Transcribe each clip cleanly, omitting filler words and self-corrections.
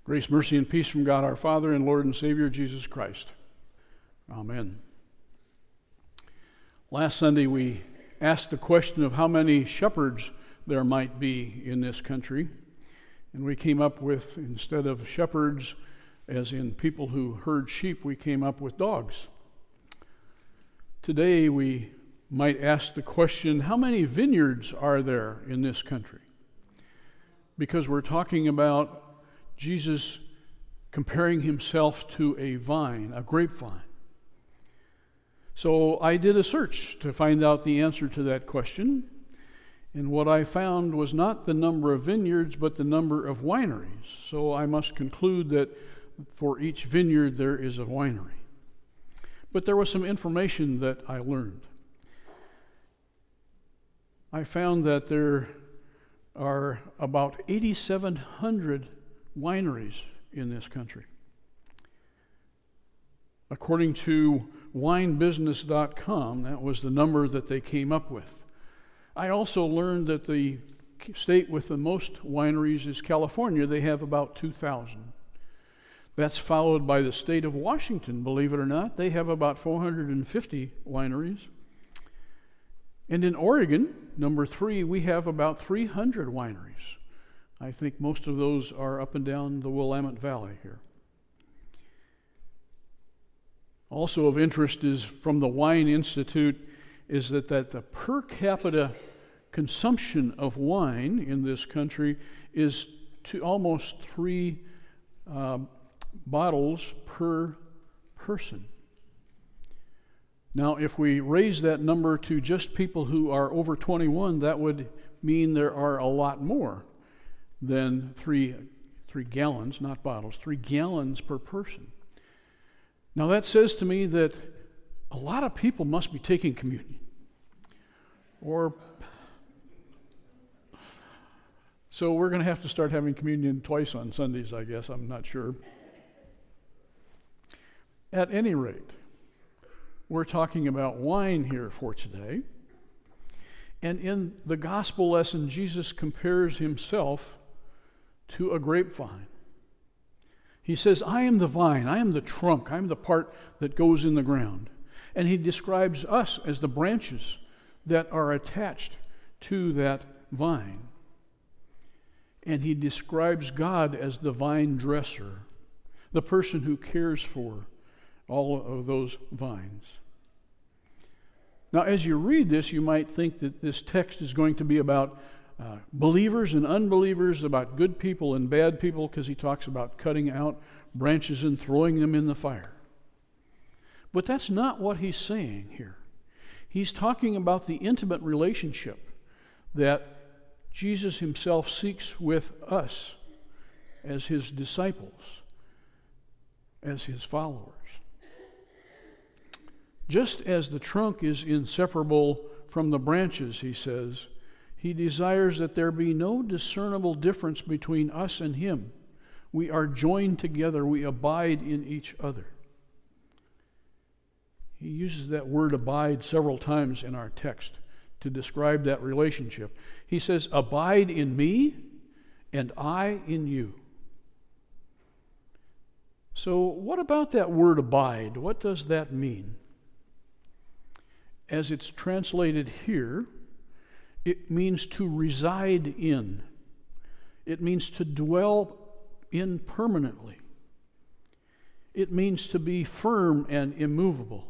Grace, mercy, and peace from God our Father and Lord and Savior Jesus Christ. Amen. Last Sunday we asked the question of how many shepherds there might be in this country. And we came up with, instead of shepherds, as in people who herd sheep, we came up with dogs. Today we might ask the question, how many vineyards are there in this country? Because we're talking about Jesus comparing himself to a vine, a grapevine. So I did a search to find out the answer to that question. And what I found was not the number of vineyards, but the number of wineries. So I must conclude that for each vineyard there is a winery. But there was some information that I learned. I found that there are about 8,700 wineries in this country. According to winebusiness.com, that was the number that they came up with. I also learned that the state with the most wineries is California. They have about 2,000. That's followed by the state of Washington, believe it or not. They have about 450 wineries. And in Oregon, number 3, we have about 300 wineries. I think most of those are up and down the Willamette Valley here. Also of interest is from the Wine Institute is that the per capita consumption of wine in this country is to almost 3 bottles per person. Now, if we raise that number to just people who are over 21, that would mean there are a lot more than 3 gallons, not bottles, 3 gallons per person. Now that says to me that a lot of people must be taking communion. So we're going to have to start having communion twice on Sundays, I guess. I'm not sure. At any rate, we're talking about wine here for today. And in the gospel lesson, Jesus compares himself to a grapevine. He says, I am the vine, I am the trunk, I am the part that goes in the ground. And he describes us as the branches that are attached to that vine. And he describes God as the vine dresser, the person who cares for all of those vines. Now, as you read this, you might think that this text is going to be about believers and unbelievers, about good people and bad people, because he talks about cutting out branches and throwing them in the fire. But that's not what he's saying here. He's talking about the intimate relationship that Jesus himself seeks with us as his disciples, as his followers. Just as the trunk is inseparable from the branches, he says, he desires that there be no discernible difference between us and him. We are joined together. We abide in each other. He uses that word abide several times in our text to describe that relationship. He says, abide in me and I in you. So what about that word abide? What does that mean? As it's translated here, it means to reside in. It means to dwell in permanently. It means to be firm and immovable.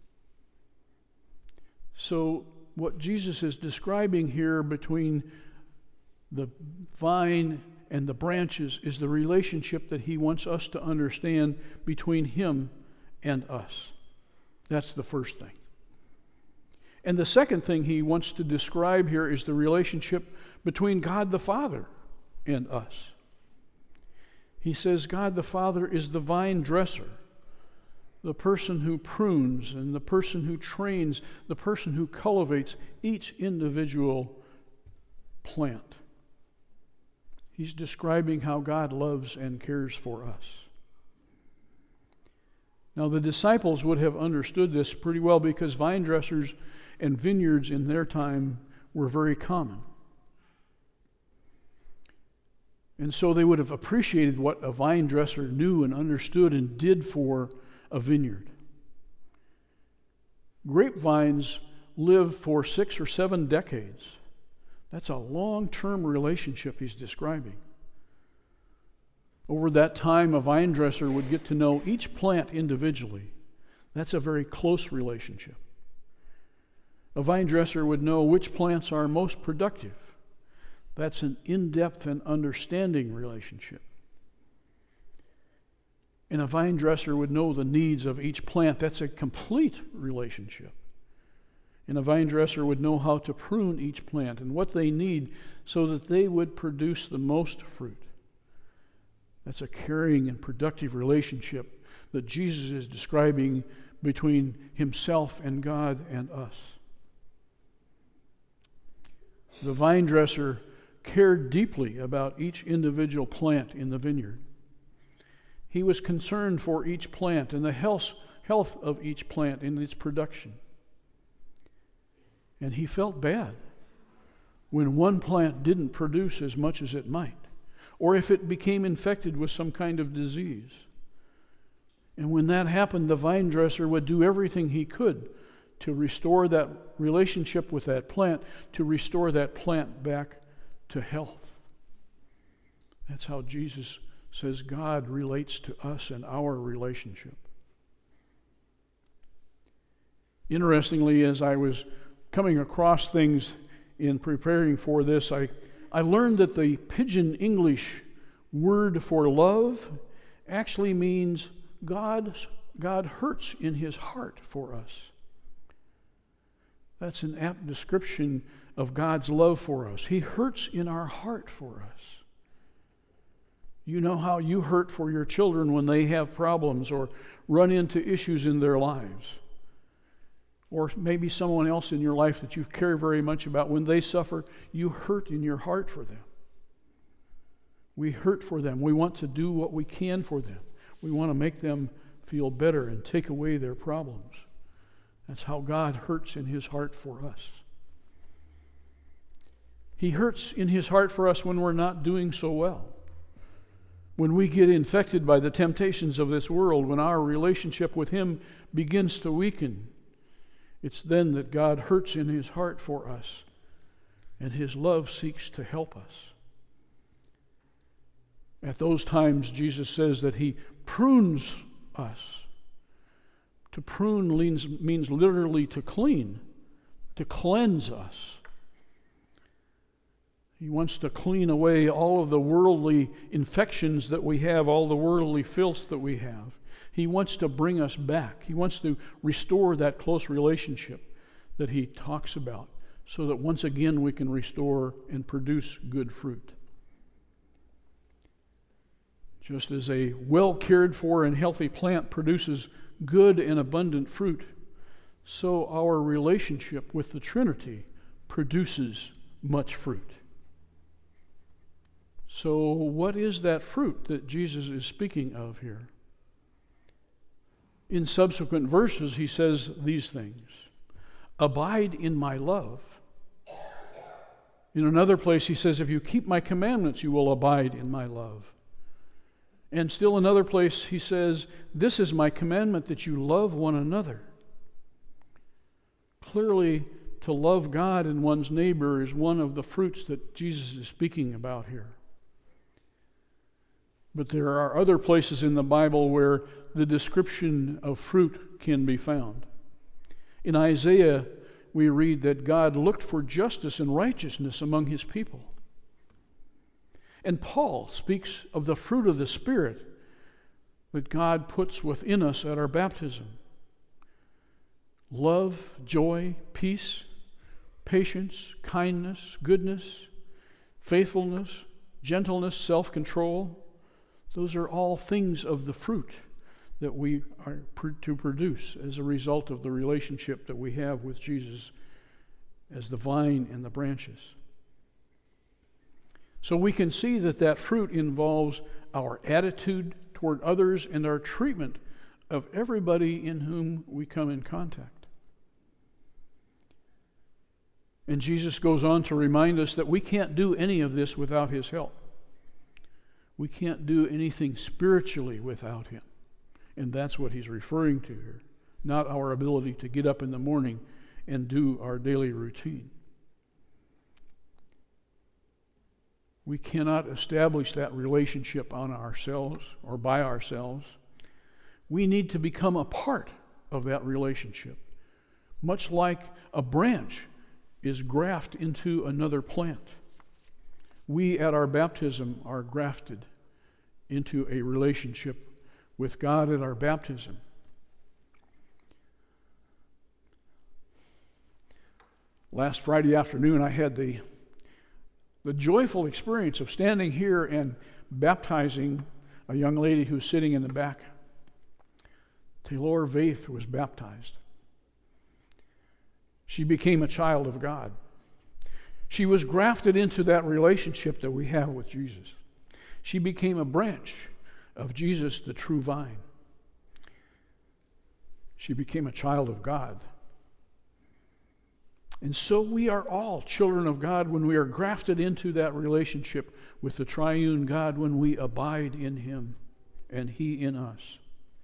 So what Jesus is describing here between the vine and the branches is the relationship that he wants us to understand between him and us. That's the first thing. And the second thing he wants to describe here is the relationship between God the Father and us. He says God the Father is the vine dresser, the person who prunes and the person who trains, the person who cultivates each individual plant. He's describing how God loves and cares for us. Now, the disciples would have understood this pretty well because vine dressers and vineyards in their time were very common. And so they would have appreciated what a vine dresser knew and understood and did for a vineyard. Grapevines live for 6 or 7 decades. That's a long-term relationship he's describing. Over that time, a vine dresser would get to know each plant individually. That's a very close relationship. A vine dresser would know which plants are most productive. That's an in-depth and understanding relationship. And a vine dresser would know the needs of each plant. That's a complete relationship. And a vine dresser would know how to prune each plant and what they need so that they would produce the most fruit. That's a caring and productive relationship that Jesus is describing between himself and God and us. The vine dresser cared deeply about each individual plant in the vineyard. He was concerned for each plant and the health of each plant in its production. And he felt bad when one plant didn't produce as much as it might, or if it became infected with some kind of disease. And when that happened, the vine dresser would do everything he could to restore that relationship with that plant, to restore that plant back to health. That's how Jesus says God relates to us and our relationship. Interestingly, as I was coming across things in preparing for this, I learned that the Pidgin English word for love actually means God hurts in his heart for us. That's an apt description of God's love for us. He hurts in our heart for us. You know how you hurt for your children when they have problems or run into issues in their lives. Or maybe someone else in your life that you care very much about. When they suffer, you hurt in your heart for them. We hurt for them. We want to do what we can for them. We want to make them feel better and take away their problems. That's how God hurts in his heart for us. He hurts in his heart for us when we're not doing so well. When we get infected by the temptations of this world, when our relationship with him begins to weaken, it's then that God hurts in his heart for us, and his love seeks to help us. At those times, Jesus says that he prunes us. To prune means literally to clean, to cleanse us. He wants to clean away all of the worldly infections that we have, all the worldly filth that we have. He wants to bring us back. He wants to restore that close relationship that he talks about so that once again we can restore and produce good fruit. Just as a well cared for and healthy plant produces good and abundant fruit, so our relationship with the Trinity produces much fruit. So what is that fruit that Jesus is speaking of here? In subsequent verses, he says these things. Abide in my love. In another place, he says, if you keep my commandments, you will abide in my love. And still another place, he says, this is my commandment, that you love one another. Clearly, to love God and one's neighbor is one of the fruits that Jesus is speaking about here. But there are other places in the Bible where the description of fruit can be found. In Isaiah, we read that God looked for justice and righteousness among his people. And Paul speaks of the fruit of the Spirit that God puts within us at our baptism. Love, joy, peace, patience, kindness, goodness, faithfulness, gentleness, self-control. Those are all things of the fruit that we are to produce as a result of the relationship that we have with Jesus as the vine and the branches. So we can see that that fruit involves our attitude toward others and our treatment of everybody in whom we come in contact. And Jesus goes on to remind us that we can't do any of this without his help. We can't do anything spiritually without him. And that's what he's referring to here, not our ability to get up in the morning and do our daily routine. We cannot establish that relationship on ourselves or by ourselves. We need to become a part of that relationship, much like a branch is grafted into another plant. We at our baptism are grafted into a relationship with God at our baptism. Last Friday afternoon, I had the joyful experience of standing here and baptizing a young lady who's sitting in the back. Taylor Vaith was baptized. She became a child of God. She was grafted into that relationship that we have with Jesus. She became a branch of Jesus, the true vine. She became a child of God. And so we are all children of God when we are grafted into that relationship with the triune God, when we abide in him and he in us.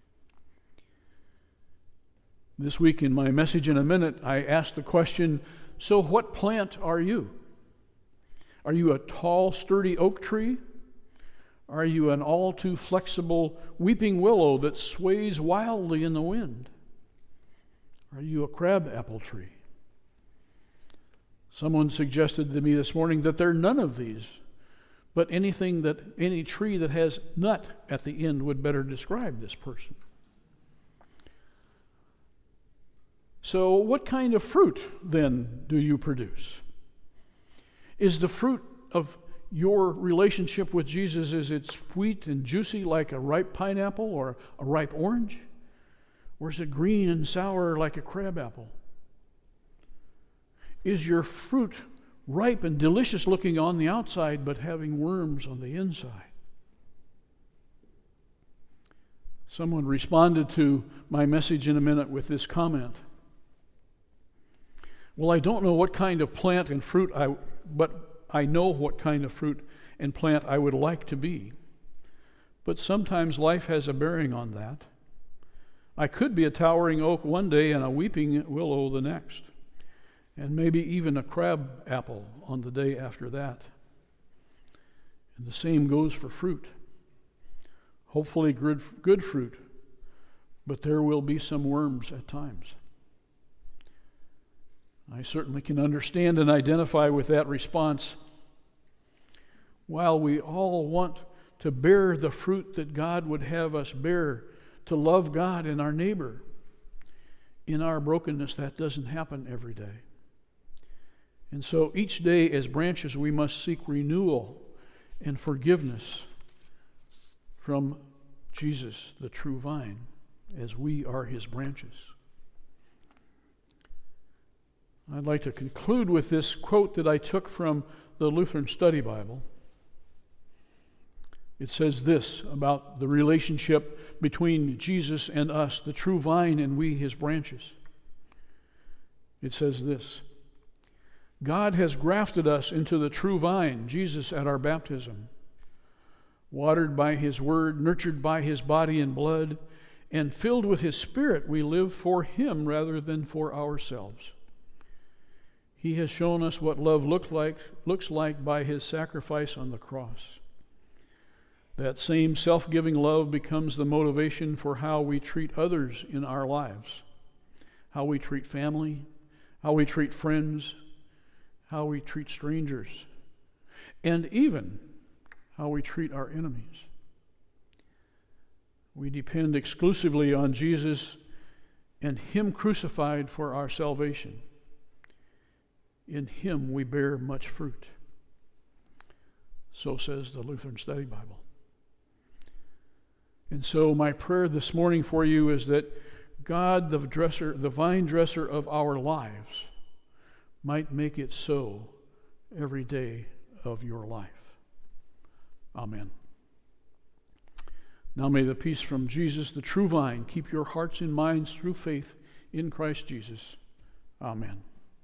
This week in my message in a minute, I asked the question, so what plant are you? Are you a tall, sturdy oak tree? Are you an all too flexible weeping willow that sways wildly in the wind? Are you a crabapple tree? Someone suggested to me this morning that they're none of these, but any tree that has nut at the end would better describe this person. So what kind of fruit, then, do you produce? Is the fruit of your relationship with Jesus, is it sweet and juicy like a ripe pineapple or a ripe orange? Or is it green and sour like a crabapple? Is your fruit ripe and delicious looking on the outside but having worms on the inside? Someone responded to my message in a minute with this comment. Well, I don't know what kind of plant and fruit but I know what kind of fruit and plant I would like to be. But sometimes life has a bearing on that. I could be a towering oak one day and a weeping willow the next, and maybe even a crab apple on the day after that. And the same goes for fruit. Hopefully good fruit, but there will be some worms at times. I certainly can understand and identify with that response. While we all want to bear the fruit that God would have us bear, to love God and our neighbor, in our brokenness, that doesn't happen every day. And so each day as branches, we must seek renewal and forgiveness from Jesus, the true vine, as we are his branches. I'd like to conclude with this quote that I took from the Lutheran Study Bible. It says this about the relationship between Jesus and us, the true vine, and we, his branches. It says this: God has grafted us into the true vine, Jesus, at our baptism. Watered by his word, nurtured by his body and blood, and filled with his Spirit, we live for him rather than for ourselves. He has shown us what love looks like by his sacrifice on the cross. That same self-giving love becomes the motivation for how we treat others in our lives, how we treat family, how we treat friends, how we treat strangers, and even how we treat our enemies. We depend exclusively on Jesus and him crucified for our salvation. In him we bear much fruit. So says the Lutheran Study Bible. And so my prayer this morning for you is that God, the vine dresser of our lives, might make it so every day of your life. Amen. Now may the peace from Jesus, the true vine, keep your hearts and minds through faith in Christ Jesus. Amen.